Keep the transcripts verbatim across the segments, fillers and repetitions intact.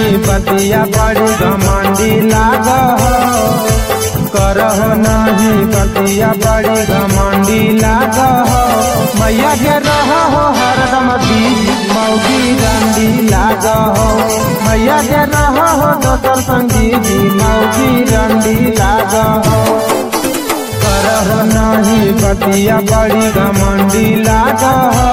नहीं बतिया बड़ी घमंडी लाग करह नहीं बतिया बड़ी घमंडी लाग मैया के रह हो हरदम बीजी मौगी रंडी लाग मैया के रह हो दोसर संगीजी मौगी रंडी लाग करह नहीं बतिया बड़ी घमंडी लाग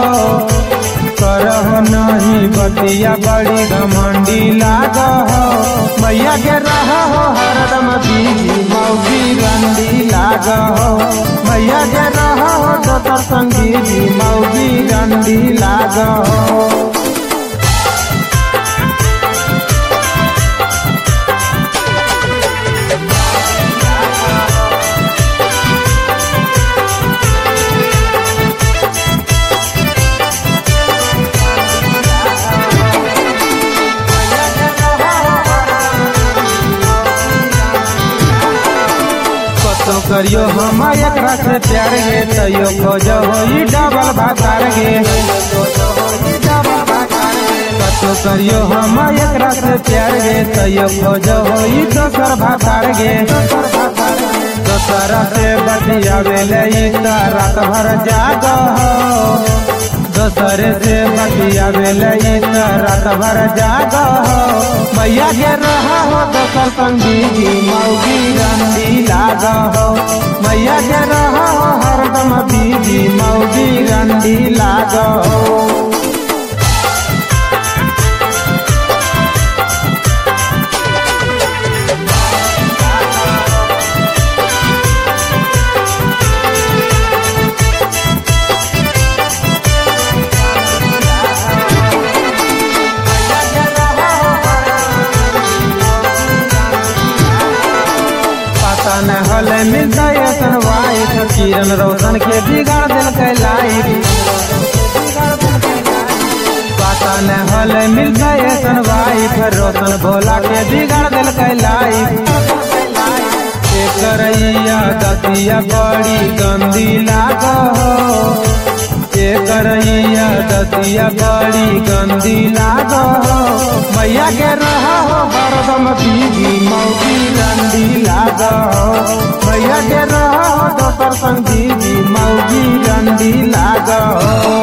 करह नहीं बतिया बड़ी घमंडी लाग मैया के रह हो हरदम बीजी मौगी रंडी लाग मैया के रह हो दोसर संगीजी मौगी रंडी लाग करियो हम एकरा से प्यार गे तैयो खोजो होई डबल भातार गे कतो करियो हम एकरा से प्यार गे तैयो खोजो होई दोसर भातार गे दोसर से बतियावे ले रात भर जाग दोसर से बतियावे ले रात भर जाग मैया के रह हो दोसर संगीजी मौगी रंडी लाग मैया के रह हो हरदम बीजी मौगी रंडी लाग न हले मिलता ऐसन वाइफ किरण रोशन के बिगाड़ दिल के लाइफ पता न हले मिलता ऐसन वाइफ रोशन भोला के बिगाड़ दिल के लाइफ करैया दतिया बड़ी गंदी लाग करैया दतिया बड़ी गंदी लाग मैया के रह हो हरदम बीजी मौगी रंडी लाग मैया के रह हो दोसर संगीजी मौगी रंडी लाग।